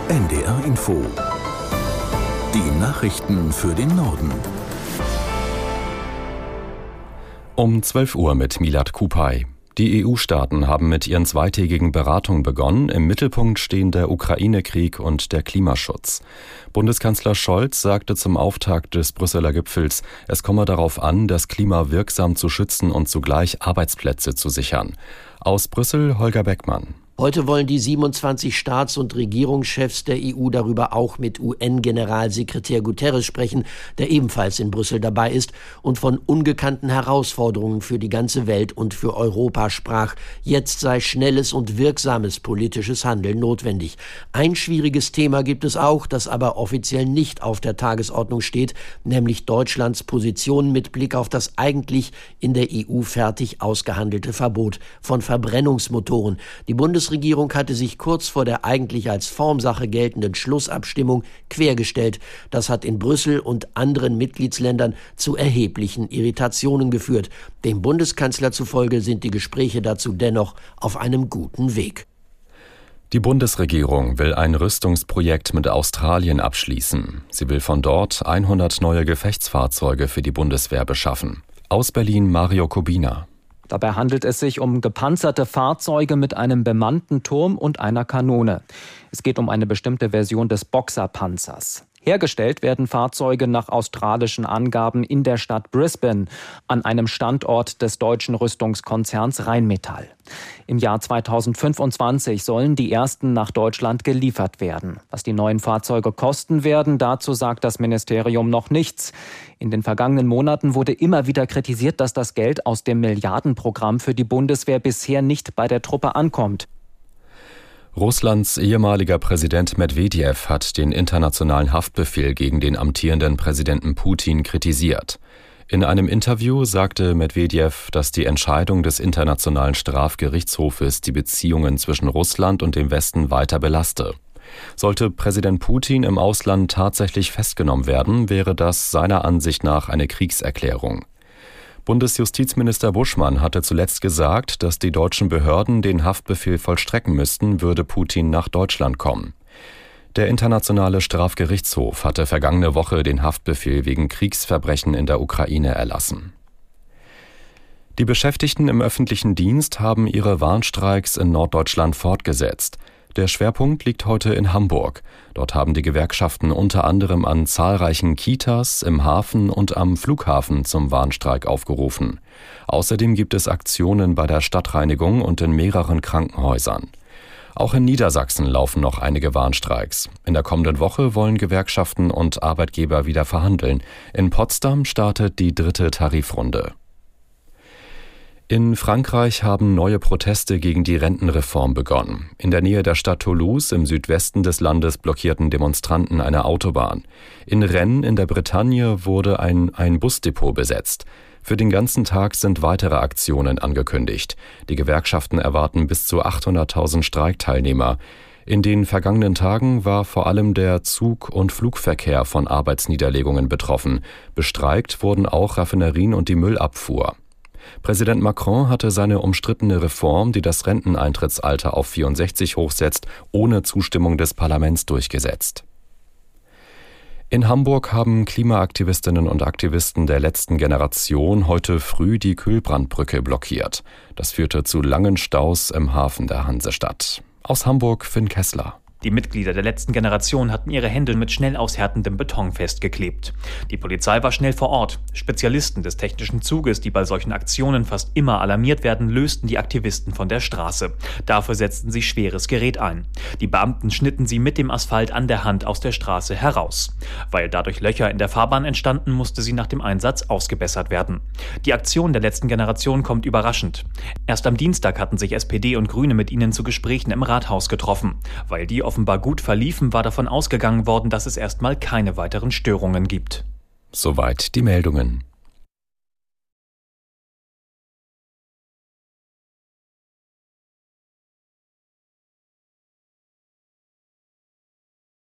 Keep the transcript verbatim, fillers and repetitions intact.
N D R Info. Die Nachrichten für den Norden. Um zwölf Uhr mit Milad Kupay. Die E U-Staaten haben mit ihren zweitägigen Beratungen begonnen. Im Mittelpunkt stehen der Ukraine-Krieg und der Klimaschutz. Bundeskanzler Scholz sagte zum Auftakt des Brüsseler Gipfels, es komme darauf an, das Klima wirksam zu schützen und zugleich Arbeitsplätze zu sichern. Aus Brüssel Holger Beckmann. Heute wollen die siebenundzwanzig Staats- und Regierungschefs der E U darüber auch mit U N-Generalsekretär Guterres sprechen, der ebenfalls in Brüssel dabei ist und von ungekannten Herausforderungen für die ganze Welt und für Europa sprach. Jetzt sei schnelles und wirksames politisches Handeln notwendig. Ein schwieriges Thema gibt es auch, das aber offiziell nicht auf der Tagesordnung steht, nämlich Deutschlands Position mit Blick auf das eigentlich in der E U fertig ausgehandelte Verbot von Verbrennungsmotoren. Die Bundes Die Bundesregierung hatte sich kurz vor der eigentlich als Formsache geltenden Schlussabstimmung quergestellt. Das hat in Brüssel und anderen Mitgliedsländern zu erheblichen Irritationen geführt. Dem Bundeskanzler zufolge sind die Gespräche dazu dennoch auf einem guten Weg. Die Bundesregierung will ein Rüstungsprojekt mit Australien abschließen. Sie will von dort hundert neue Gefechtsfahrzeuge für die Bundeswehr beschaffen. Aus Berlin Mario Kubina. Dabei handelt es sich um gepanzerte Fahrzeuge mit einem bemannten Turm und einer Kanone. Es geht um eine bestimmte Version des Boxer-Panzers. Hergestellt werden Fahrzeuge nach australischen Angaben in der Stadt Brisbane, an einem Standort des deutschen Rüstungskonzerns Rheinmetall. Im Jahr zweitausendfünfundzwanzig sollen die ersten nach Deutschland geliefert werden. Was die neuen Fahrzeuge kosten werden, dazu sagt das Ministerium noch nichts. In den vergangenen Monaten wurde immer wieder kritisiert, dass das Geld aus dem Milliardenprogramm für die Bundeswehr bisher nicht bei der Truppe ankommt. Russlands ehemaliger Präsident Medwedew hat den internationalen Haftbefehl gegen den amtierenden Präsidenten Putin kritisiert. In einem Interview sagte Medwedew, dass die Entscheidung des Internationalen Strafgerichtshofes die Beziehungen zwischen Russland und dem Westen weiter belaste. Sollte Präsident Putin im Ausland tatsächlich festgenommen werden, wäre das seiner Ansicht nach eine Kriegserklärung. Bundesjustizminister Buschmann hatte zuletzt gesagt, dass die deutschen Behörden den Haftbefehl vollstrecken müssten, würde Putin nach Deutschland kommen. Der Internationale Strafgerichtshof hatte vergangene Woche den Haftbefehl wegen Kriegsverbrechen in der Ukraine erlassen. Die Beschäftigten im öffentlichen Dienst haben ihre Warnstreiks in Norddeutschland fortgesetzt. Der Schwerpunkt liegt heute in Hamburg. Dort haben die Gewerkschaften unter anderem an zahlreichen Kitas, im Hafen und am Flughafen zum Warnstreik aufgerufen. Außerdem gibt es Aktionen bei der Stadtreinigung und in mehreren Krankenhäusern. Auch in Niedersachsen laufen noch einige Warnstreiks. In der kommenden Woche wollen Gewerkschaften und Arbeitgeber wieder verhandeln. In Potsdam startet die dritte Tarifrunde. In Frankreich haben neue Proteste gegen die Rentenreform begonnen. In der Nähe der Stadt Toulouse im Südwesten des Landes blockierten Demonstranten eine Autobahn. In Rennes in der Bretagne wurde ein, ein Busdepot besetzt. Für den ganzen Tag sind weitere Aktionen angekündigt. Die Gewerkschaften erwarten bis zu achthunderttausend Streikteilnehmer. In den vergangenen Tagen war vor allem der Zug- und Flugverkehr von Arbeitsniederlegungen betroffen. Bestreikt wurden auch Raffinerien und die Müllabfuhr. Präsident Macron hatte seine umstrittene Reform, die das Renteneintrittsalter auf vierundsechzig hochsetzt, ohne Zustimmung des Parlaments durchgesetzt. In Hamburg haben Klimaaktivistinnen und Aktivisten der letzten Generation heute früh die Kühlbrandbrücke blockiert. Das führte zu langen Staus im Hafen der Hansestadt. Aus Hamburg Finn Kessler. Die Mitglieder der letzten Generation hatten ihre Hände mit schnell aushärtendem Beton festgeklebt. Die Polizei war schnell vor Ort. Spezialisten des technischen Zuges, die bei solchen Aktionen fast immer alarmiert werden, lösten die Aktivisten von der Straße. Dafür setzten sie schweres Gerät ein. Die Beamten schnitten sie mit dem Asphalt an der Hand aus der Straße heraus. Weil dadurch Löcher in der Fahrbahn entstanden, musste sie nach dem Einsatz ausgebessert werden. Die Aktion der letzten Generation kommt überraschend. Erst am Dienstag hatten sich S P D und Grüne mit ihnen zu Gesprächen im Rathaus getroffen. Weil die offenbar gut verliefen, war davon ausgegangen worden, dass es erstmal keine weiteren Störungen gibt. Soweit die Meldungen.